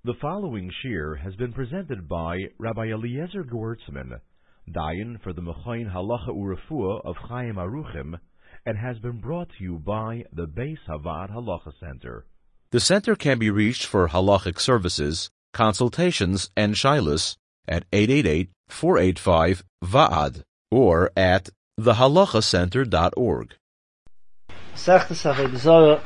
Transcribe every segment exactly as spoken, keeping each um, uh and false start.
The following shir has been presented by Rabbi Eliezer Gewurtzman, Dayan for the Mechayin Halacha Urefuah of Chaim Aruchim, and has been brought to you by the Beis Havad Halacha Center. The center can be reached for halachic services, consultations, and shilas at eight eight eight, four eight five, V A A D or at the halacha center dot org. The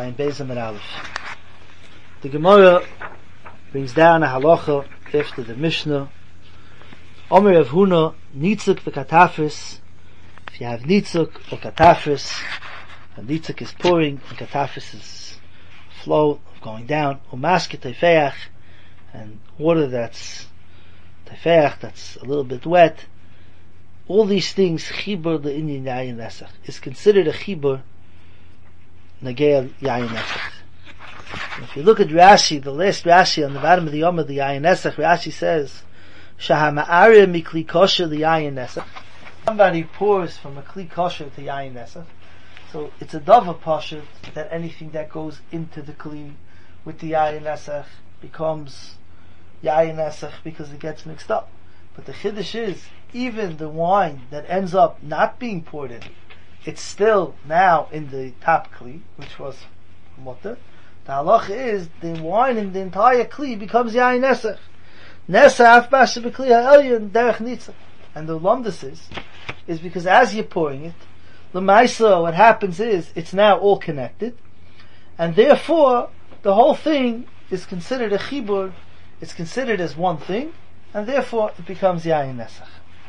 Gemara brings down a halacha after the Mishnah. Omer Rav Huna, nitzuk v'katafis. If you have nitzuk or katafis, and nitzuk is pouring and katafis is flow going down, umaske teifeach, and water that's teifeach, that's a little bit wet. All these things, chibur the Indian yayin nesach, is considered a chibur nagei yayin nesach. If you look at Rashi, the last Rashi on the bottom of the Yom of the Yayin Nesach, Rashi says, Shahama'aria mikli kosher the Yayin Nesach. Somebody pours from a kli kosher to Yayin Nesach. So it's a dava pashat that anything that goes into the kli with the Yayin Nesach becomes Yayin Nesach because it gets mixed up. But the chiddush is, even the wine that ends up not being poured in, it's still now in the top kli, which was mutter. The halacha is the wine in the entire kli becomes yayin nesach. Nesach basha b'kli ha'elyon derech nitzah. And the lumdus is, is because as you're pouring it, l'maisa, what happens is it's now all connected, and therefore the whole thing is considered a chibur. It's considered as one thing, and therefore it becomes yayin nesach.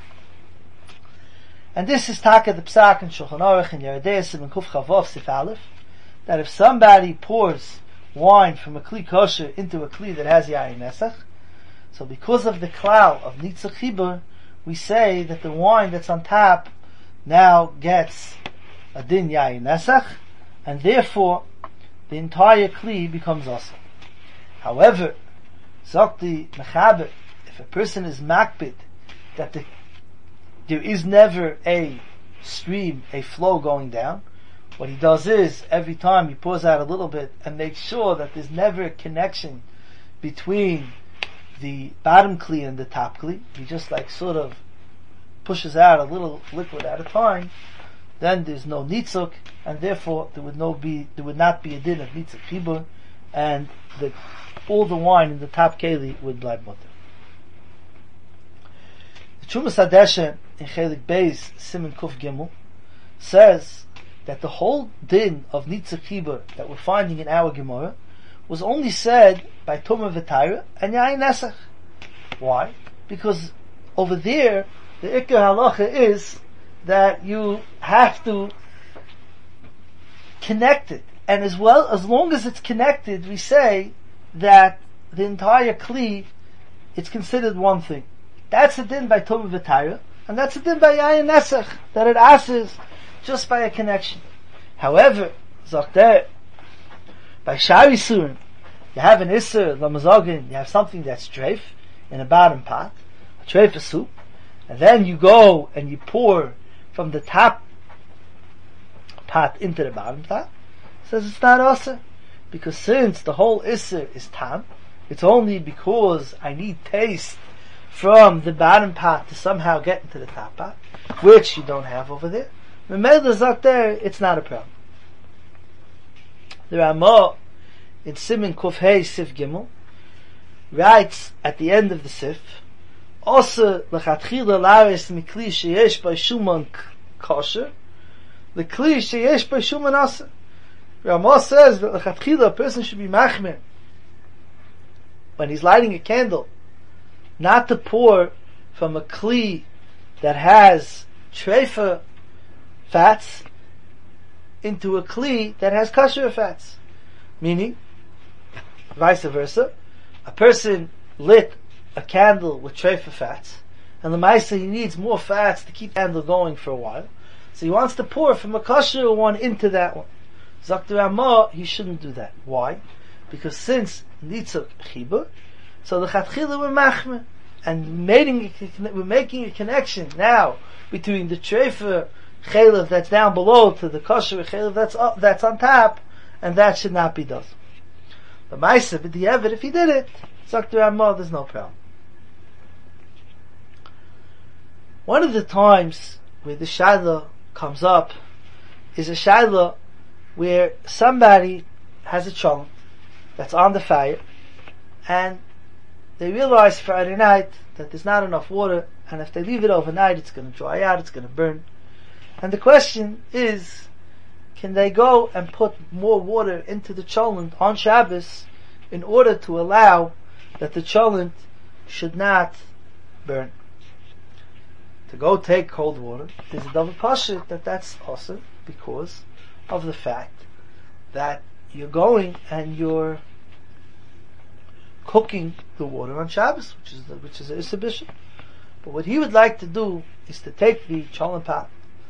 And this is taka the psak and Shulchan Aruch and Yeridei Yosef and Kuf Chavav Sif Aleph, that if somebody pours wine from a kli kosher into a kli that has yayin nesach, so because of the klal of nitzach chibur, we say that the wine that's on top now gets a din yayin nesach, and therefore the entire kli becomes awesome. However, zakti mechaber, if a person is makbid that the, there is never a stream, a flow going down, what he does is, every time he pours out a little bit and makes sure that there's never a connection between the bottom kli and the top kli. He just like sort of pushes out a little liquid at a time. Then there's no nitzuk, and therefore there would no be there would not be a din of nitzuk chibur, and the all the wine in the top keli would bleib mutter. The Chumas Hadesha in Chelik Beis Siman Kuf Gimel says that the whole din of nitzach chibur that we're finding in our Gemara was only said by Tumah V'Taira and Yayin Nesach. Why? Because over there, the Ikar Halacha is that you have to connect it. And as well, as long as it's connected, we say that the entire Kli, it's considered one thing. That's a din by Tumah V'Taira, and that's a din by Yayin Nesach, that it asks just by a connection. However, Zakter, by Shari Surim, you have an Isser, Lamazogin, you have something that's treif in a bottom pot, a treif of soup, and then you go and you pour from the top pot into the bottom pot. It says it's not Asr, because since the whole Isser is tam, it's only because I need taste from the bottom pot to somehow get into the top pot, which you don't have over there. Remember, there, it's not a problem. The Ramah in Siman Kuf Hey Sif Gimel writes at the end of the Sif, also lechatchila laris mikli sheyesh by shuman kosher, the kli sheyesh by shuman aser. Ramah says that lechatchila a person should be machmer when he's lighting a candle, not to pour from a kli that has treifa fats into a kli that has kosher fats. Meaning, vice versa, a person lit a candle with treifa fats, and the Maisa he needs more fats to keep the candle going for a while, so he wants to pour from a kosher one into that one. Zakter Ramah, he shouldn't do that. Why? Because since nitzuk chibur, so the chatchila we're machmer, and making, we're making a connection now between the treifa chelev that's down below to the kosher chelev that's up, that's on top, and that should not be done. The Maisa, but the Evid, if he did it, Zakta Ramah, there's no problem. One of the times where the Shaila comes up is a Shaila where somebody has a cholent that's on the fire, and they realize Friday night that there's not enough water, and if they leave it overnight, it's going to dry out, it's going to burn. And the question is, can they go and put more water into the cholent on Shabbos in order to allow that the cholent should not burn? To go take cold water is a double pashut that that's also because of the fact that you're going and you're cooking the water on Shabbos, which is the, which is a exhibition. But what he would like to do is to take the cholent pot,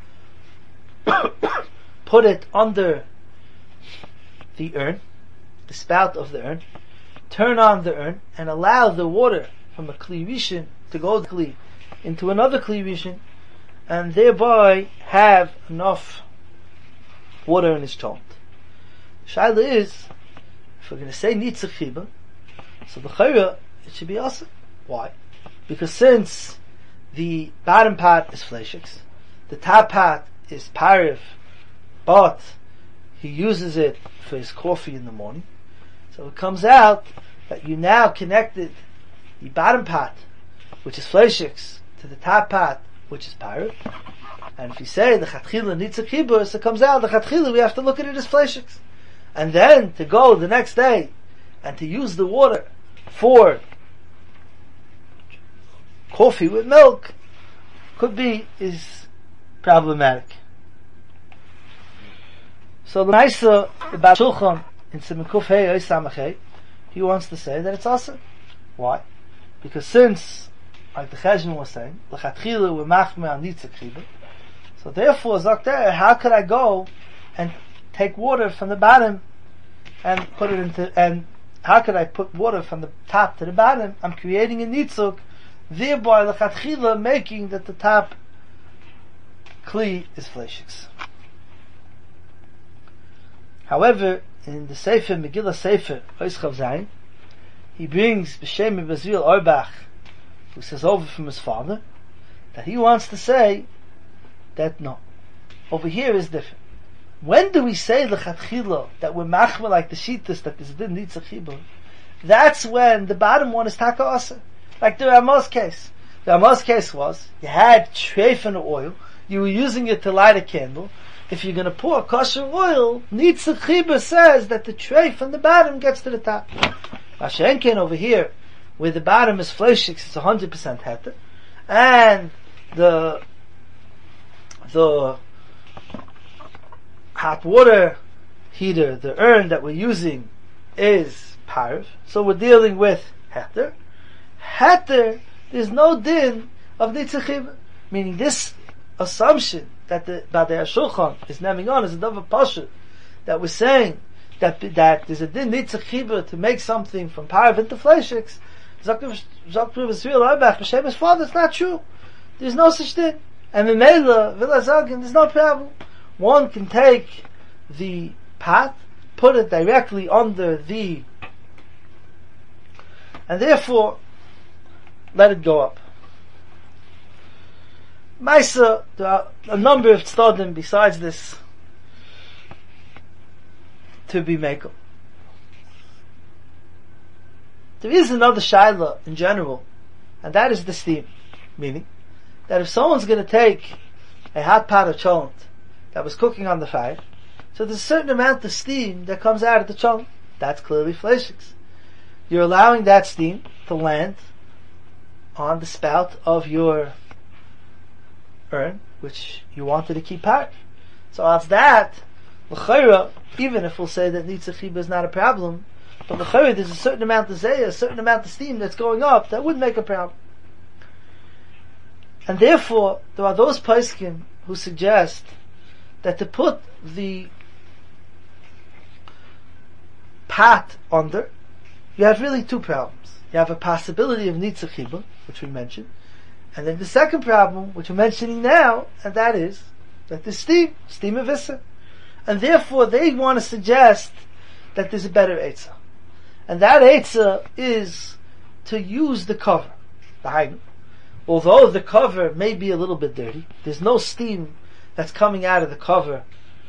put it under the urn, the spout of the urn, turn on the urn, and allow the water from a kli rishon to go kli into another kli rishon, and thereby have enough water in his cholent. Shaila is, if we're going to say nitzach chiba, so the chayra, it should be awesome. Why? Because since the bottom part is fleshiks, the top part is pariv, but he uses it for his coffee in the morning, so it comes out that you now connected the bottom part, which is fleshiks, to the top part, which is pariv. And if you say the chatchila nitzach chiba, so it comes out the chatchila, we have to look at it as fleshiks. And then to go the next day and to use the water for coffee with milk could be is problematic. So the Maisa about Shulchan in Siman Kuf Hey Ois Samach Hey, he wants to say that it's awesome. Why? Because since, like the Cheshvan was saying, l'chatchila we're machmeh on nitzach chiba, so therefore Zakter, how could I go and take water from the bottom and put it into, and how could I put water from the top to the bottom? I'm creating a nitzuk, thereby l'chatchila making that the top kli is fleshiks. However, in the Sefer, Megillah Sefer, Ois Chav Zayin, he brings B'Shem Bazil Orbach, who says over from his father, that he wants to say that no, over here is different. When do we say l'chatchila that we're machmeh like the shitas that this din nitzach chiba? That's when the bottom one is taka asa. Like the Ramah's case. The Ramah's case was you had treif and oil, you were using it to light a candle. If you're going to pour kosher oil, nitzach chiba says that the treif from the bottom gets to the top. Mashenken over here, where the bottom is fleshiks, it's one hundred percent heter, and the the hot water heater, the urn that we're using is parv, so we're dealing with heter. Heter, there's no din of nitzach chiba, meaning this assumption that the Badei HaShulchan is naming on is a davar pashut, that we're saying that that there's a din nitzach chiba to make something from parv into fleshiks. Zakir V'Svil Arbach B'Shem his father, it's not true. There's no such thing. And in Mela, Vila Zagin, there's no problem. One can take the pot, put it directly under the, and therefore let it go up. Maisa, there are a number of tzaddim besides this to be makel. There is another shaila in general, and that is the steam. Meaning, that if someone's going to take a hot pot of cholent that was cooking on the fire, so there's a certain amount of steam that comes out of the cholent. That's clearly fleshiks. You're allowing that steam to land on the spout of your urn, which you wanted to keep hot. So as that, l'chayra, even if we'll say that nitzach chiba is not a problem, but l'chayra there's a certain amount of zayah, a certain amount of steam that's going up, that would make a problem. And therefore, there are those poskim who suggest that to put the pot under, you have really two problems. You have a possibility of nitzach chiba, which we mentioned, and then the second problem, which we're mentioning now, and that is that the steam, steam of Issa. And therefore they want to suggest that there's a better Eitzah. And that eitzah is to use the cover. The hainu. Although the cover may be a little bit dirty, there's no steam that's coming out of the cover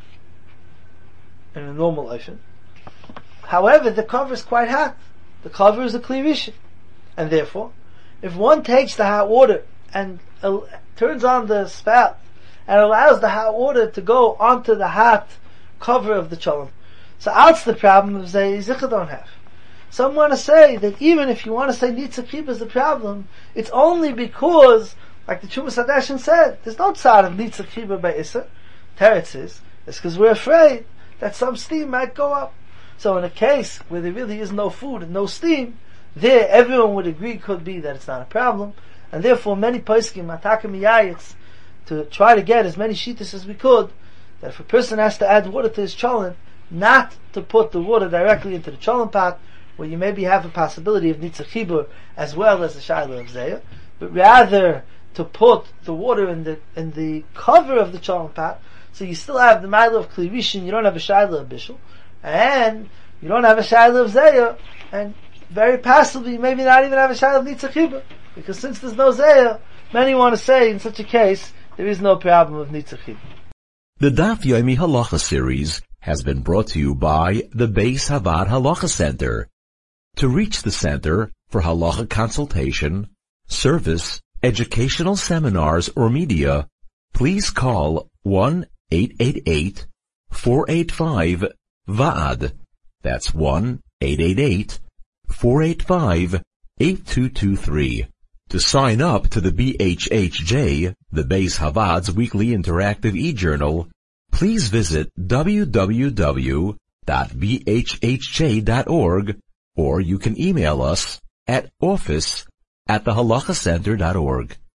in a normal ocean. However, the cover is quite hot. The cover is a kli rishon. And therefore, if one takes the hot water and uh, turns on the spout and allows the hot water to go onto the hot cover of the cholent, so that's the problem of Zei Zicha don't have. Some want to say that even if you want to say Nitzah Kibbutz is the problem, it's only because, like the Chumas Hadashin said, there's no tzad of Nitzah Kibbutz by Issa. Teretz is, it's because we're afraid that some steam might go up. So in a case where there really is no food and no steam, there everyone would agree could be that it's not a problem, and therefore many poskim ataka miyayitz to try to get as many shittas as we could, that if a person has to add water to his cholent, not to put the water directly into the cholent pot, where you maybe have a possibility of nitzah chibur as well as the shayla of zeya, but rather to put the water in the in the cover of the cholent pot, so you still have the ma'ila of kli rishon, you don't have a shayla of bishul, and you don't have a shayla of zeya, and very possibly maybe not even have a shayla of nitzah chibur, because since there's no zeya, many want to say in such a case there is no problem of nitzah chibur. The Daf Yomi Halacha series has been brought to you by the Beis Havad Halacha Center. To reach the center for halacha consultation, service, educational seminars, or media, please call one eight eight eight, four eight five, V A D. That's one eight eight eight, four eight five, eight two two three. To sign up to the B H H J, the Beis Havad's weekly interactive e-journal, please visit w w w dot b h h j dot org, or you can email us at office at the halacha center dot org.